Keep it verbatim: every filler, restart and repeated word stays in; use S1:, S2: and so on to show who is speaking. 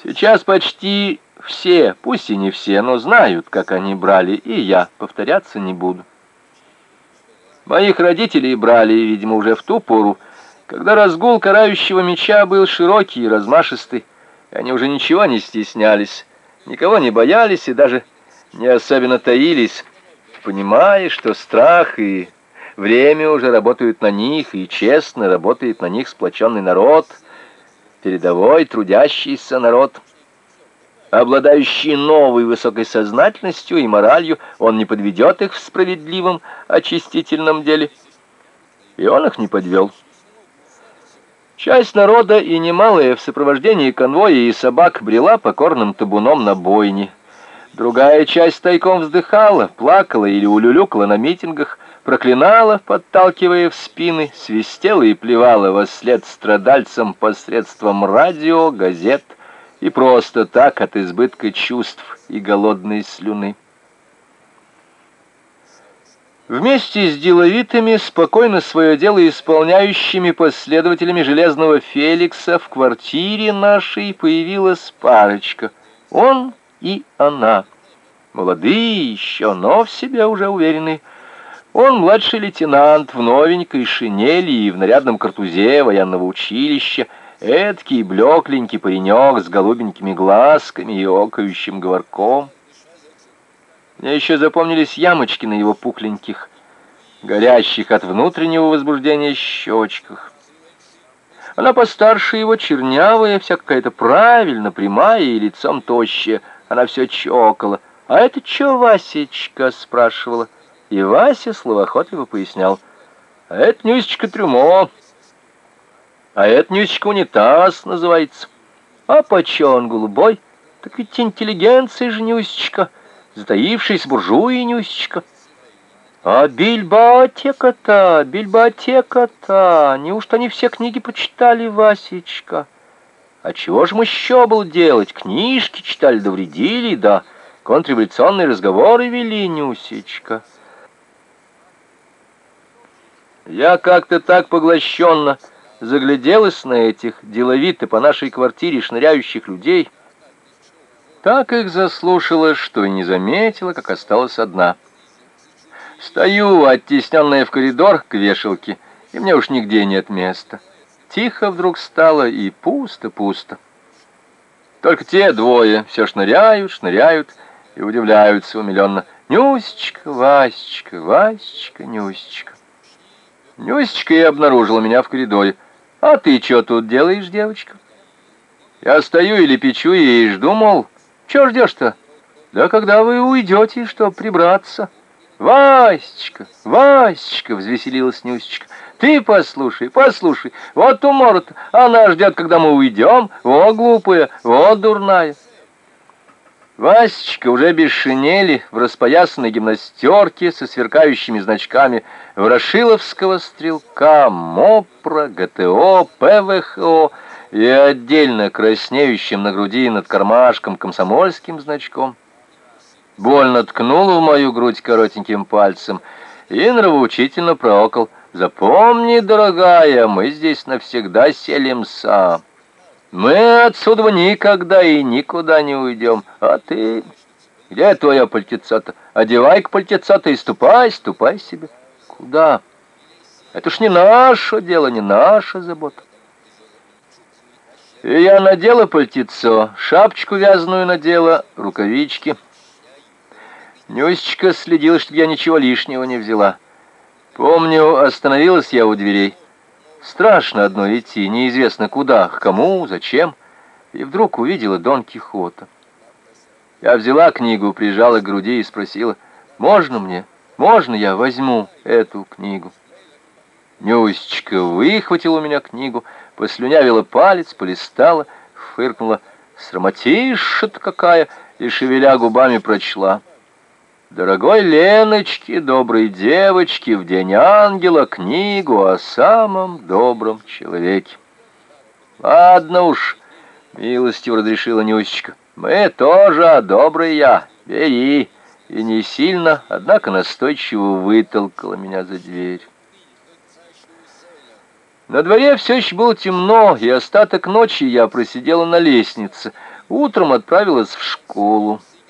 S1: Сейчас почти все, пусть и не все, но знают, как они брали, и я повторяться не буду. Моих родителей брали, видимо, уже в ту пору, когда разгул карающего меча был широкий и размашистый, и они уже ничего не стеснялись, никого не боялись и даже не особенно таились, понимая, что страх и время уже работают на них, и честно работает на них сплоченный народ, передовой трудящийся народ. Обладающий новой высокой сознательностью и моралью, он не подведет их в справедливом очистительном деле. И он их не подвел. Часть народа, и немалая, в сопровождении конвоя и собак брела покорным табуном на бойне. Другая часть тайком вздыхала, плакала или улюлюкала на митингах, проклинала, подталкивая в спины, свистела и плевала вослед страдальцам посредством радио, газет, и просто так от избытка чувств и голодной слюны. Вместе с деловитыми, спокойно свое дело исполняющими последователями Железного Феликса в квартире нашей появилась парочка. Он и она. Молодые еще, но в себе уже уверенные. Он младший лейтенант в новенькой шинели и в нарядном картузе военного училища, эдкий блекленький паренек с голубенькими глазками и окающим говорком. Мне еще запомнились ямочки на его пухленьких, горящих от внутреннего возбуждения щечках. Она постарше его, чернявая, вся какая-то правильно прямая и лицом тощая. Она все чокала. «А это чё, Васечка?» — спрашивала. И Вася словоохотливо пояснял. «А это Нюсечка трюмо. А это Нюсечка унитаз называется. А почему он голубой? Так ведь интеллигенция же Нюсечка, затаившаяся буржуи Нюсечка. А библиотека-то, библиотека-то, неужто они все книги почитали, Васечка? А чего же мы еще было делать? Книжки читали, да вредили, да контрреволюционные разговоры вели, Нюсечка». Я как-то так поглощенно загляделась на этих деловито по нашей квартире шныряющих людей, так их заслушалась, что и не заметила, как осталась одна. Стою, оттесненная в коридор к вешалке, и мне уж нигде нет места. Тихо вдруг стало и пусто-пусто. Только те двое все шныряют, шныряют и удивляются умиленно. «Нюсечка, Васечка, Васечка, Нюсечка». Нюсечка и обнаружила меня в коридоре. «А ты что тут делаешь, девочка?» Я стою или печу и жду, мол, «Чего ждешь-то?» «Да когда вы уйдете, чтоб прибраться». «Васечка, Васечка!» — взвеселилась Нюсечка. «Ты послушай, послушай, вот умора-то, она ждет, когда мы уйдем, вот глупая, вот дурная». Васечка уже без шинели, в распоясанной гимнастерке со сверкающими значками Ворошиловского стрелка, МОПРа, ГТО, ПВХО и отдельно краснеющим на груди над кармашком комсомольским значком, больно ткнула в мою грудь коротеньким пальцем и нравоучительно проокол: «Запомни, дорогая, мы здесь навсегда селимся. Мы отсюда никогда и никуда не уйдем. А ты? Где твое пальтецо-то? Одевай-ка пальтецо-то и ступай, ступай себе». «Куда? Это ж не наше дело, не наша забота». И я надела пальтецо, шапочку вязаную надела, рукавички. Нюсечка следила, чтобы я ничего лишнего не взяла. Помню, остановилась я у дверей. Страшно одной идти, неизвестно куда, к кому, зачем. И вдруг увидела Дон Кихота. Я взяла книгу, прижала к груди и спросила: «Можно мне? Можно я возьму эту книгу?» Нюсечка выхватила у меня книгу, послюнявила палец, полистала, фыркнула: «Срамотища-то какая!» и, шевеля губами, прочла: «Дорогой Леночке, доброй девочке, в день ангела книгу о самом добром человеке». «Ладно уж», — милостиво разрешила Нюсечка, — «мы тоже добрые, бери». И не сильно, однако настойчиво вытолкала меня за дверь. На дворе все еще было темно, и остаток ночи я просидела на лестнице. Утром отправилась в школу.